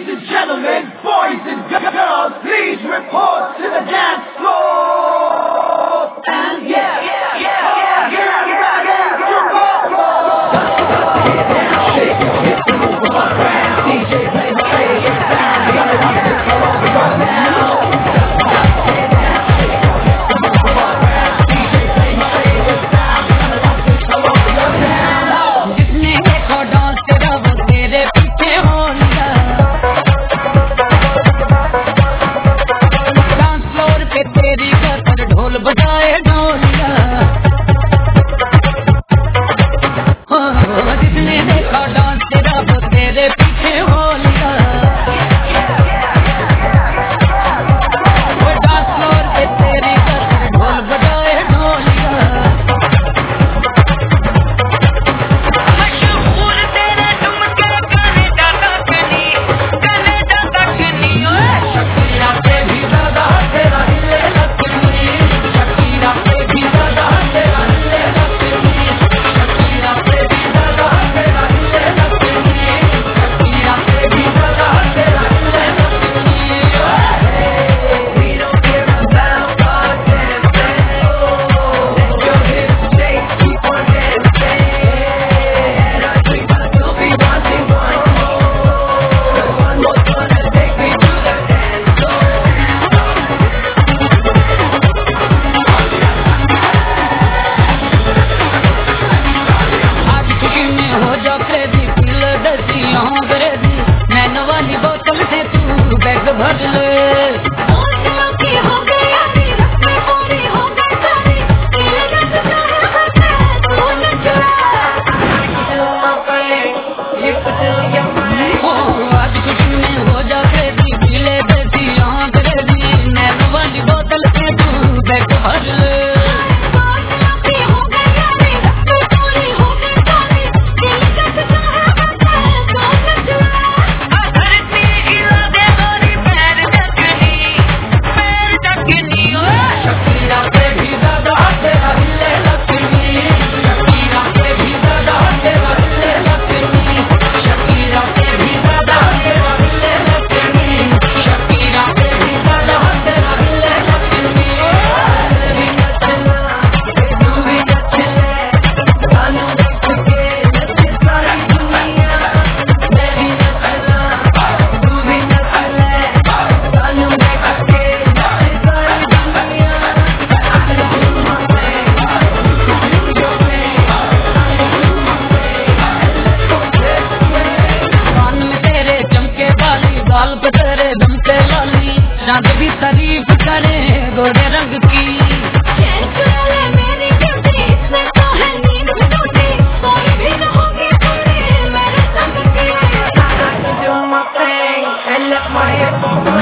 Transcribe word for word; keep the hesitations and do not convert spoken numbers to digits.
Ladies and gentlemen, boys and girls, please report to the dance floor. And yeah, yeah, yeah, yeah, yeah, yeah, get down, shake your hips and move around. D J play my favorite sound. We gotta rock this club right now. Get down, shake your hips and move around. D J play my favorite sound. We gotta rock this club right now. जिसने देखो dance तेरा वो तेरे पीछे हो लिया। Dance floor पे तेरी कतर ढोल बजाए ढोलिया। हो जिसने देखो डांस तेरा वो तेरे पीछे हो लिया। वो डांस फ्लोर पे तेरी कतर ढोल बजाए ढोलिया। मशहूर तेरे ठुमके कनेडा तक नी, कनेडा तक नी ओए। शकीरा से भी ज्यादा तेरा हिले लक्ष्मी। शकीरा से भी ज्यादा तेरा हिले लक्ष्मी। शकीरा से भी ज्यादा तेरा हिले लक्ष्मी। शकीरा से भी ज्यादा तेरा हिले Lakshmi. We don't care about our dancing. Let your hips shake, keep on dancing. And I dream I will be wanting one more. One more's gonna take me to the dance floor. आज खुशी में हो जा crazy, पील दसी यहाँ करेजी। Nano वाली बोतल से तू बैग भर ले। ओ, आज खुशी में हो जा क्रेजी, पील दसी यहाँ करेजी। नैनो वाली बोतल से तू बैग भर ले। धरती हिला दे गोरी पैर ढकनी, पैर ढकनी ओए। शकीरा से भी ज्यादा तेरा हिले लक्ष्मी। शकीरा से भी ज्यादा तेरा हिले लक्ष्मी। शकीरा से भी ज्यादा तेरा हिले लक्ष्मी। शकीरा से भी ज्यादा तेरा हिले लक्ष्मी। भी नचना, तू भी नचले, गानों देख के नचे सारी दुनिया। मैं भी नचना, तू भी नचले, गानों देख के नचे सारी दुनिया। कान में तेरे चमके वाली, गाल पे तेरे दम से लाली। चांद भी तारीफ करे गोरे रंग की। Do my thing and let my hips